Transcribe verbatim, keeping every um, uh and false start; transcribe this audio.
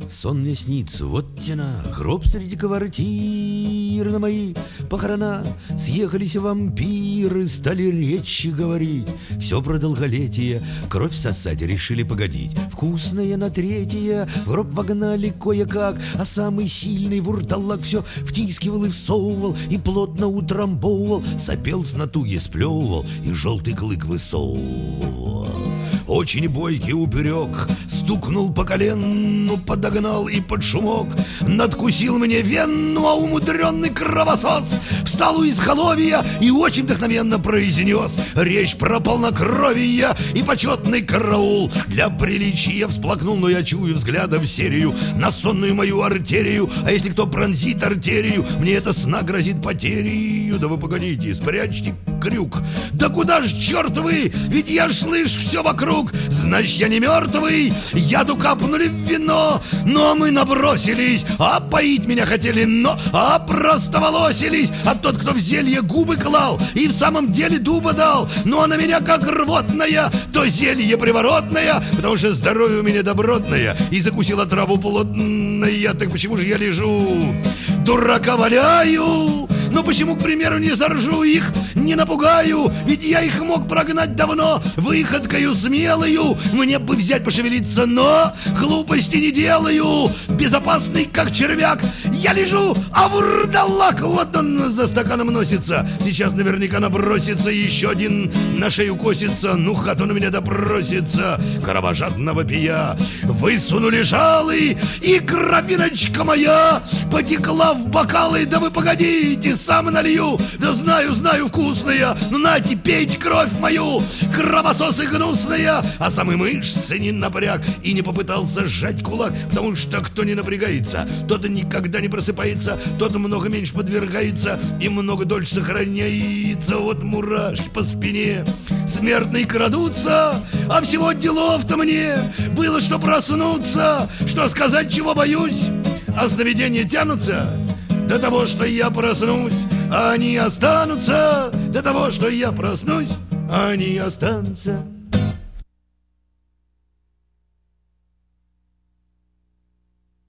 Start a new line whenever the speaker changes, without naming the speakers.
Сон мне снится, вот тена, гроб среди квартир. На мои похорона съехались вампиры, стали речи говорить. Все про долголетие, кровь сосать решили погодить. Вкусное на третье в гроб вогнали кое-как, а самый сильный вурдалак все втискивал и всовывал, и плотно утрамбовывал, сопел с натуги, сплевывал и желтый клык высовывал. Очень бойкий упырек стукнул по колену, подогнал и под шумок надкусил мне вену, а умудренный кровосос встал у изголовья и очень вдохновенно произнес речь про полнокровие и почетный караул. Для приличия всплакнул, но я чую взглядом серию на сонную мою артерию. А если кто пронзит артерию, мне это сна грозит потерей. Да вы погодите, спрячьте крюк. Да куда ж, черт вы, ведь я ж слышу все вокруг. Значит, я не мертвый, яду капнули в вино. Но мы набросились, а поить меня хотели, но а просто волосились. А тот, кто в зелье губы клал и в самом деле дуба дал, ну а на меня как рвотная, то зелье приворотное, потому что здоровье у меня добротное, и закусила траву плотная. Так почему же я лежу, дурака валяю? Но почему, к примеру, не заржу их, не напугаю? Ведь я их мог прогнать давно выходкою смелою. Мне бы взять пошевелиться, но глупости не делаю. Безопасный, как червяк, я лежу, а вурдалак вот он за стаканом носится. Сейчас наверняка набросится, еще один на шею косится. Ну, хат он у меня допросится. Кровожадно вопия высунули жалы, и кровиночка моя потекла в бокалы. Да вы погодите, сам налью. Да знаю, знаю, вкусная. Ну нате, пейте кровь мою, кровососы гнусная. А самый мышцы не напряг и не попытался сжать кулак, потому что кто не напрягается, тот никогда не просыпается, тот много меньше подвергается и много дольше сохраняется. Вот мурашки по спине смертные крадутся, а всего делов-то мне было, что проснуться, что сказать, чего боюсь, а сновидения тянутся до того, что я проснусь, а они останутся. До того, что я проснусь, а они останутся.